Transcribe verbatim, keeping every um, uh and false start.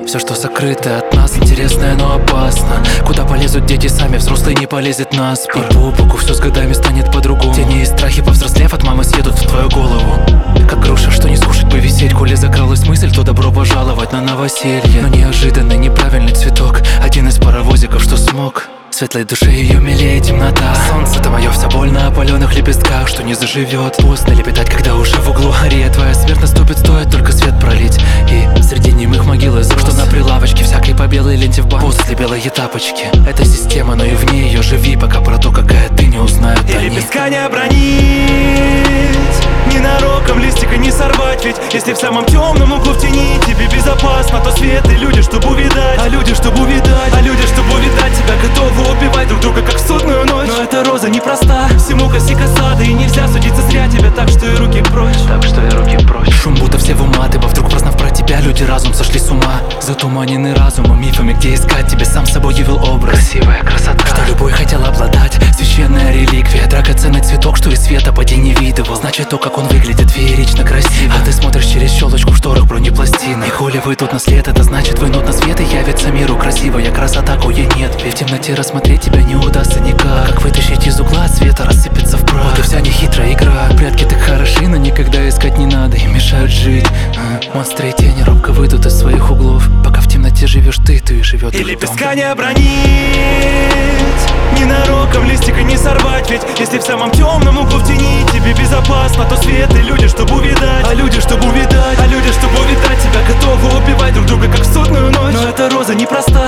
Все, что сокрыто от нас, интересное, но опасно. Куда полезут дети сами, взрослый не полезет на спор. И по боку все с годами станет по-другому. Тени и страхи, повзрослев, от мамы съедут в твою голову. Как груша, что не скушать бы висеть. Коли закралась мысль, то добро пожаловать на новоселье. Но неожиданный, неправильный цветок, один из паровозиков, что смог. Светлой душе ее милее темнота. Солнце-то мое вся боль на опаленных лепестках, что не заживет. Поздно лепетать, когда уже в углу Ария, твоя смерть наступит, стоит только свет пролить. И среди немых могил из роз, что на прилавочке всякой по белой ленте в банк. После белые тапочки, это система, но и в ней ее живи, пока про то, какая ты, не узнают и они. лепестка не обронить, ненароком листика не сорвать. Ведь если в самом темном углу в тени тебе безопасно, то свет и люди, чтобы увидать. А люди, чтобы увидать, а люди, чтобы увидать тебя, готовы убивать друг друга, как в судную ночь. Но эта роза непроста, всему коси косада, и нельзя судиться зря тебя, так что и руки прочь. Так что и руки прочь. Шум будто все в уматывая, вдруг прознав про тебя, люди разум сошли с ума. Затуманены разумом, мифами, где искать тебе, сам собой явил образ. Красивая красота, что любой хотел обладать. Священная реликвия, драгоценный цветок, что и света поди не видывал. Значит, то, как он выглядит, феерично красиво. А ты смотришь через щелочку в шторах бронепластины. И коли вы тут на след, это значит вынут на свет, и явится миру красивая красота, кое нет. Ведь в темноте рассмотреть тебя не удастся никак. Как вытащить из угла света, рассыпется в прах. Вот и вся нехитрая игра. Прятки так хороши, но никогда искать не надо, и мешают жить. а, Монстры и тени робко выйдут из своих углов. Пока в темноте живешь ты, то и живет и их лепестка дом. не обронить, ненароком листика не сорвать. Ведь если в самом темном углу в тени тебе безопасно, то свет и люди, чтобы увидать. А люди, чтобы увидать, а люди, чтобы увидать тебя, готовы убивать друг друга, как в судную ночь. Но эта роза непроста,